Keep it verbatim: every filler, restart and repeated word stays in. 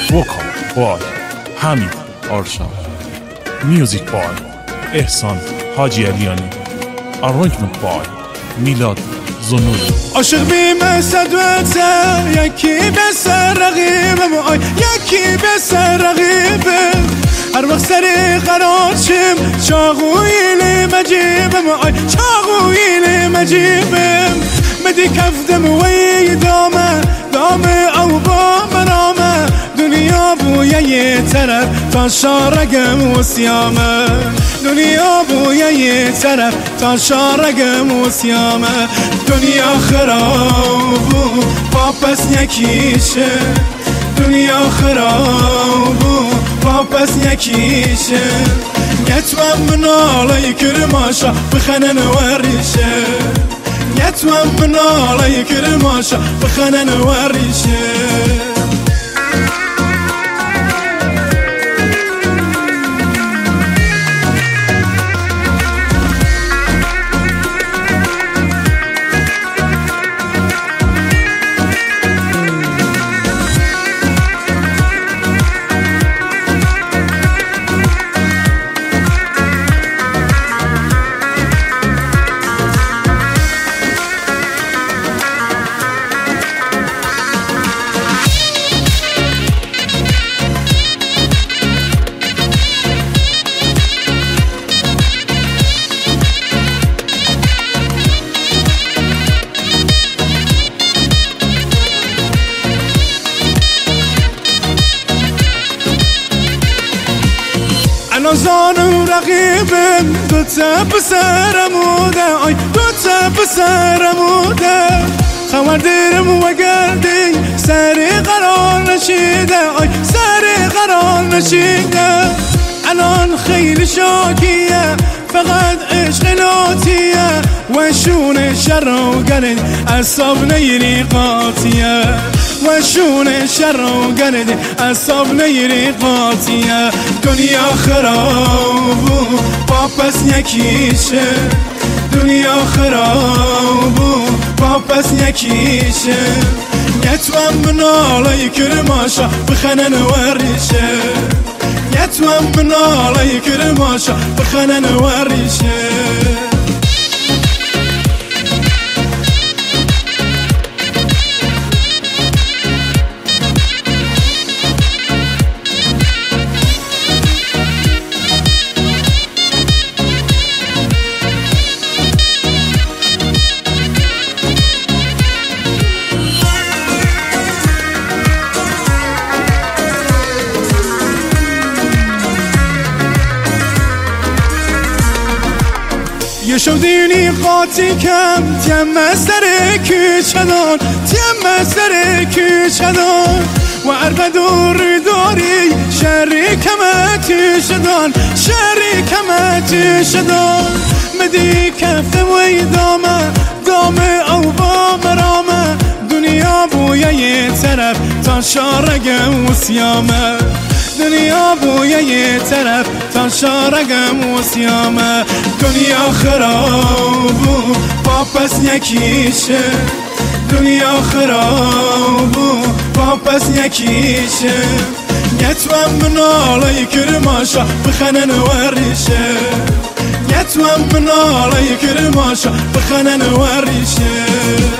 وکال بای حمید آرشان، میوزیک بای احسان حاجی علیانی، آرانجمنت بای میلاد زنوری. عاشق بیم صدوته یکی به سر رقیبم، آی یکی به سر رقیبم، هر وقت سری قرار شم چاقویلی مجیبم، آی چاقویلی مجیبم، مدی کفتم وی دامه دامه او با منامه، دنیا بویه یه طرف تا شارگم و سیامه، دنیا بویه یه طرف تا شارگم و سیامه، دنیا خرابو با پس یکیشه، دنیا خرابو با پس یکیشه، یتوم منالی کرماشا بخنن وریشه، یتوم منالی کرماشا بخنن وریشه. زانم رقیبم دوتا بسرموده، آی دوتا بسرموده، خبر دیرم و گردی سری قرار نشیده، آی سری قرار نشیده، الان خیلی شاکیه فقط عشق لاتیه، و شون شر و گرد اصاب نیری قاطیه، و شون شر و گرد اصاب نیری قاطیه، دنیا خرابو با پس یکیشه، دنیا خرابو با پس یکیشه، یتوم منالی کرماشا بخنن وریشه، یتوم منالی کرماشا بخنن وریشه. یه شدینی قاطی کم تیم سر کچدان، تیم سر کچدان، و عرب دور داری شری کمتی شدان، شری کمتی شدان، مدی کفت وی دامه دامه او با مرامه، دنیا بویه یه طرف تا شارگم و سیامه، دنیا بویه یه طرف تا شارگم و سیامه، دنیا خرابو با پس یکیشه، دنیا خرابو با پس یکیشه، یتوم منالی کرماشا بخنن وریشه، یتوم منالی کرماشا بخنن وریشه.